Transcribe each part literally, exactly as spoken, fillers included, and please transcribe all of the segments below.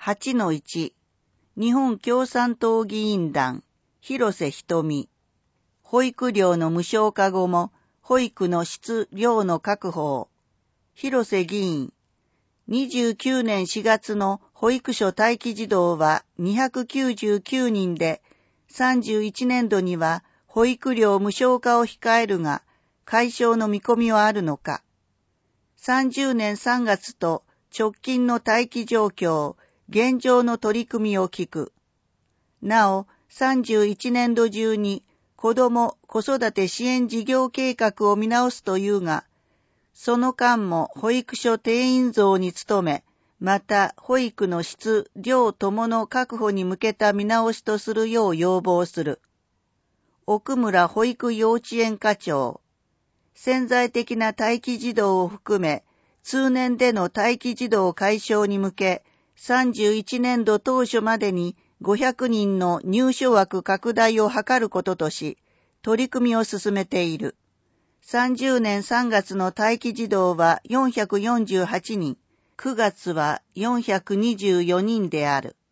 はちのいち、日本共産党議員団、広瀬瞳。保育料の無償化後も、保育の質量の確保を。広瀬議員。にじゅうきゅうねんしがつの保育所待機児童はにひゃくきゅうじゅうきゅうにんで、さんじゅういちねんどには保育料無償化を控えるが、解消の見込みはあるのか。さんじゅうねんさんがつと直近の待機状況、現状の取り組みを聞く。なお、さんじゅういちねんど中に子ども・子育て支援事業計画を見直すというが、その間も保育所定員増に努め、また保育の質・量ともの確保に向けた見直しとするよう要望する。奥村保育幼稚園課長。潜在的な待機児童を含め、通年での待機児童解消に向け、さんじゅういちねんど当初までにごひゃくにんの入所枠拡大を図ることとし、取り組みを進めている。さんじゅうねんさんがつの待機児童はよんひゃくよんじゅうはちにん、くがつはよんひゃくにじゅうよにんである。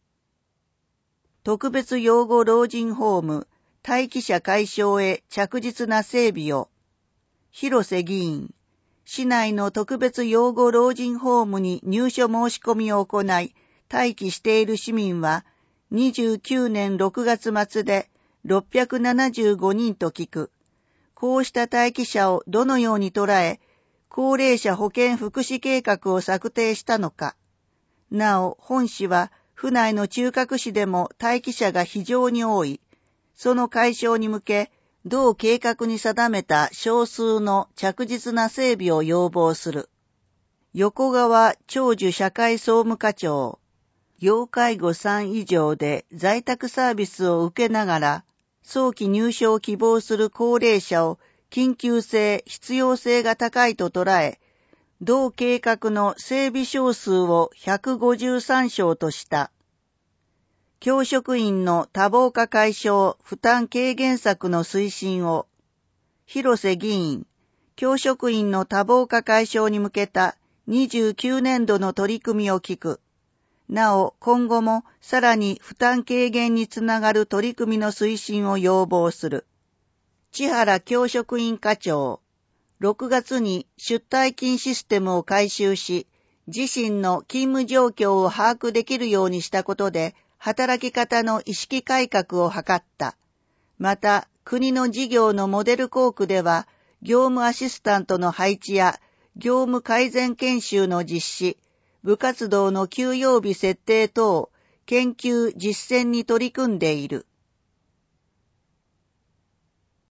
特別養護老人ホーム、待機者解消へ着実な整備を。広瀬議員。市内の特別養護老人ホームに入所申し込みを行い、待機している市民は、にじゅうきゅうねんろくがつまつでろっぴゃくななじゅうごにんと聞く。こうした待機者をどのように捉え、高齢者保健福祉計画を策定したのか。なお、本市は、府内の中核市でも待機者が非常に多い。その解消に向け、同計画に定めた少数の着実な整備を要望する。横川長寿社会総務課長。要介護さん以上で在宅サービスを受けながら、早期入所を希望する高齢者を緊急性、必要性が高いと捉え、同計画の整備床数をひゃくごじゅうさんしょうとした。教職員の多忙化解消、負担軽減策の推進を。広瀬議員、教職員の多忙化解消に向けたにじゅうきゅうねんどの取り組みを聞く。なお、今後もさらに負担軽減につながる取り組みの推進を要望する。千原教職員課長、ろくがつに出退勤システムを改修し、自身の勤務状況を把握できるようにしたことで、働き方の意識改革を図った。また、国の事業のモデル校区では、業務アシスタントの配置や業務改善研修の実施、部活動の休養日設定等、研究実践に取り組んでいる。